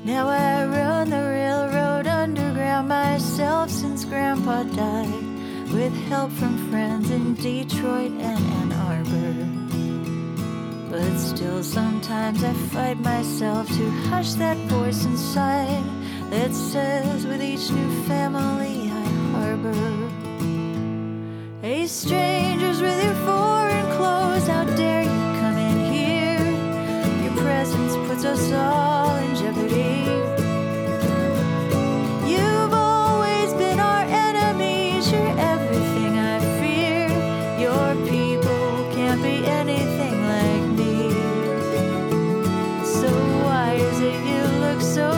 Now I run the railroad underground myself since Grandpa died, with help from friends in Detroit and Ann Arbor. But still sometimes I fight myself to hush that voice inside that says with each new family I harbor. Hey strangers with your foreign clothes, how dare you come in here? Your presence puts us all in jeopardy. You've always been our enemies, you're everything I fear. Your people can't be anything like me. So why is it you look so